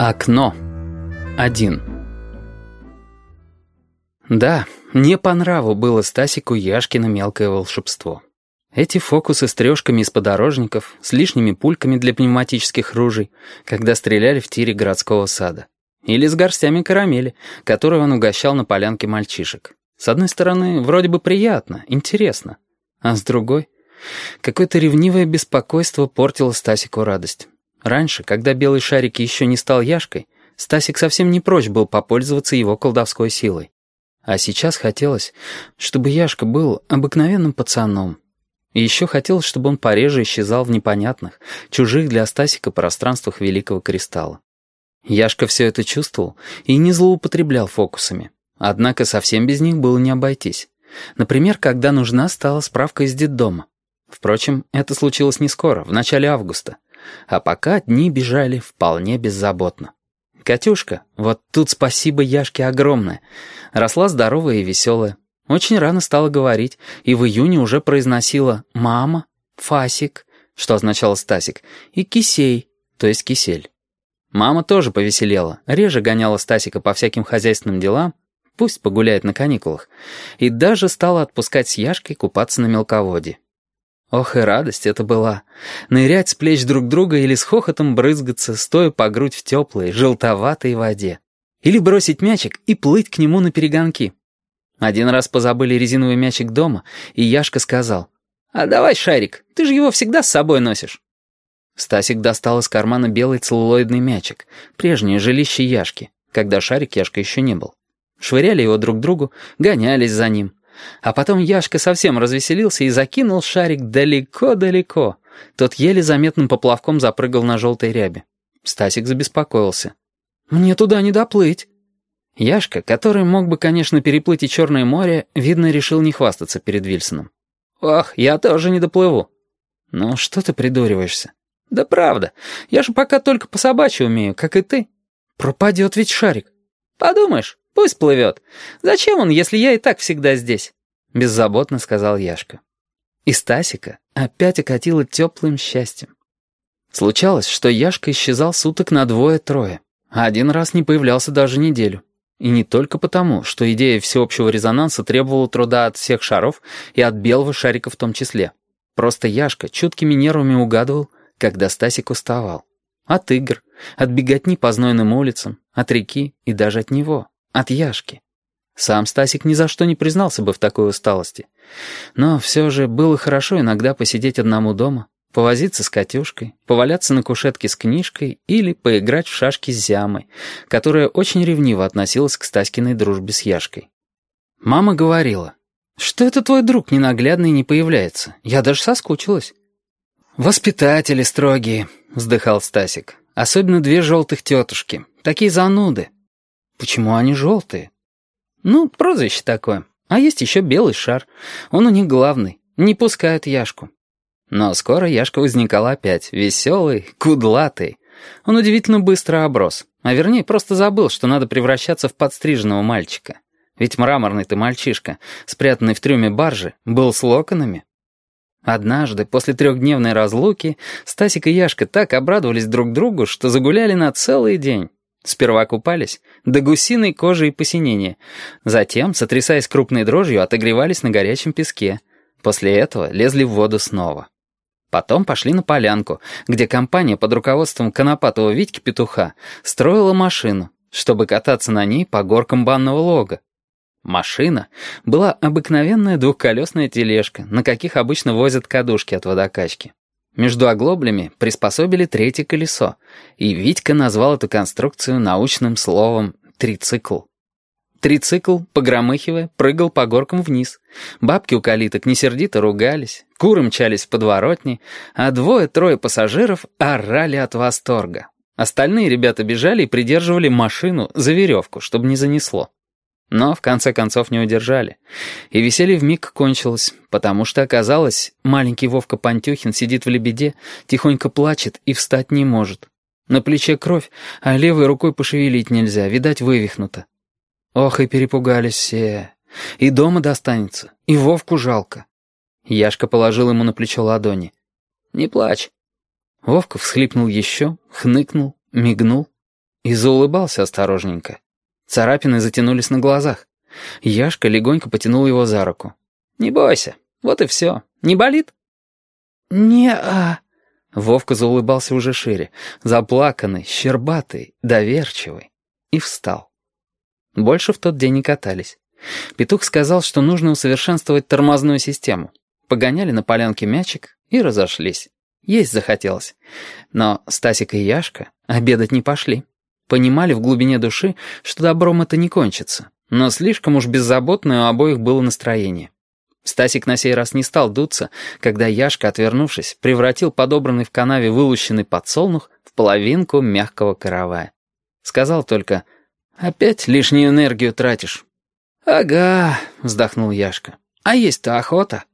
Окно. 1. Да, не по нраву было Стасику Яшкино мелкое волшебство. Эти фокусы с трешками из подорожников, с лишними пульками для пневматических ружей, когда стреляли в тире городского сада. Или с горстями карамели, которые он угощал на полянке мальчишек. С одной стороны, вроде бы приятно, интересно. А с другой, какое-то ревнивое беспокойство портило Стасику радость. Раньше, когда белый шарик еще не стал Яшкой, Стасик совсем не прочь был попользоваться его колдовской силой. А сейчас хотелось, чтобы Яшка был обыкновенным пацаном. И еще хотелось, чтобы он пореже исчезал в непонятных, чужих для Стасика пространствах Великого Кристалла. Яшка все это чувствовал и не злоупотреблял фокусами. Однако совсем без них было не обойтись. Например, когда нужна стала справка из детдома. Впрочем, это случилось не скоро, в начале августа. А пока дни бежали вполне беззаботно. Катюшка, вот тут спасибо Яшке огромное, росла здоровая и веселая. Очень рано стала говорить, и в июне уже произносила «мама», «фасик», что означало «Стасик», и «кисей», то есть «кисель». Мама тоже повеселела, реже гоняла Стасика по всяким хозяйственным делам, пусть погуляет на каникулах, и даже стала отпускать с Яшкой купаться на мелководье. Ох и радость это была! Нырять с плеч друг друга или с хохотом брызгаться, стоя по грудь в теплой, желтоватой воде. Или бросить мячик и плыть к нему на перегонки. Один раз позабыли резиновый мячик дома, и Яшка сказал: «А давай шарик, ты же его всегда с собой носишь». Стасик достал из кармана белый целлулоидный мячик, прежнее жилище Яшки, когда шарик Яшка еще не был. Швыряли его друг другу, гонялись за ним. А потом Яшка совсем развеселился и закинул шарик далеко-далеко. Тот еле заметным поплавком запрыгал на желтой ряби. Стасик забеспокоился. «Мне туда не доплыть». Яшка, который мог бы, конечно, переплыть и Черное море, видно, решил не хвастаться перед Вильсоном. «Ох, я тоже не доплыву». «Ну, что ты придуриваешься?» «Да правда, я же пока только по собачьи умею, как и ты». «Пропадет ведь шарик». «Подумаешь, пусть плывет. Зачем он, если я и так всегда здесь?» Беззаботно сказал Яшка. И Стасика опять окатило теплым счастьем. Случалось, что Яшка исчезал суток на 2-3, а один раз не появлялся даже неделю. И не только потому, что идея всеобщего резонанса требовала труда от всех шаров и от белого шарика в том числе. Просто Яшка чуткими нервами угадывал, когда Стасик уставал. От игр, от беготни по знойным улицам, от реки и даже от него, от Яшки. Сам Стасик ни за что не признался бы в такой усталости. Но все же было хорошо иногда посидеть одному дома, повозиться с Катюшкой, поваляться на кушетке с книжкой или поиграть в шашки с Зямой, которая очень ревниво относилась к Стаськиной дружбе с Яшкой. Мама говорила: «Что это твой друг ненаглядный не появляется? Я даже соскучилась». «Воспитатели строгие», — вздыхал Стасик. «Особенно 2 желтых тетушки. Такие зануды». «Почему они желтые?» «Ну, прозвище такое. А есть еще белый шар. Он у них главный. Не пускают Яшку». Но скоро Яшка возникал опять, веселый, кудлатый. Он удивительно быстро оброс. А вернее, просто забыл, что надо превращаться в подстриженного мальчика. Ведь мраморный-то мальчишка, спрятанный в трюме баржи, был с локонами. Однажды, после 3-дневной разлуки, Стасик и Яшка так обрадовались друг другу, что загуляли на целый день. Сперва купались, до гусиной кожи и посинения. Затем, сотрясаясь крупной дрожью, отогревались на горячем песке. После этого лезли в воду снова. Потом пошли на полянку, где компания под руководством конопатого Витьки-петуха строила машину, чтобы кататься на ней по горкам банного лога. Машина была обыкновенная 2-колесная тележка, на каких обычно возят кадушки от водокачки. Между оглоблями приспособили 3-е колесо, и Витька назвал эту конструкцию научным словом «трицикл». Трицикл, погромыхивая, прыгал по горкам вниз. Бабки у калиток несердито ругались, куры мчались в подворотни, а 2-3 пассажиров орали от восторга. Остальные ребята бежали и придерживали машину за веревку, чтобы не занесло. Но в конце концов не удержали. И веселье вмиг кончилось, потому что оказалось, маленький Вовка Пантюхин сидит в лебеде, тихонько плачет и встать не может. На плече кровь, а левой рукой пошевелить нельзя, видать, вывихнуто. Ох, и перепугались все. И дома достанется, и Вовку жалко. Яшка положил ему на плечо ладони. «Не плачь». Вовка всхлипнул еще, хныкнул, мигнул и заулыбался осторожненько. Царапины затянулись на глазах. Яшка легонько потянул его за руку. «Не бойся, вот и все. Не болит?» «Не-а». Вовка заулыбался уже шире, заплаканный, щербатый, доверчивый, и встал. Больше в тот день не катались. Петух сказал, что нужно усовершенствовать тормозную систему. Погоняли на полянке мячик и разошлись. Есть захотелось. Но Стасик и Яшка обедать не пошли. Понимали в глубине души, что добром это не кончится. Но слишком уж беззаботное у обоих было настроение. Стасик на сей раз не стал дуться, когда Яшка, отвернувшись, превратил подобранный в канаве вылущенный подсолнух в половинку мягкого каравая. Сказал только: «Опять лишнюю энергию тратишь». «Ага», — вздохнул Яшка. «А есть-то охота».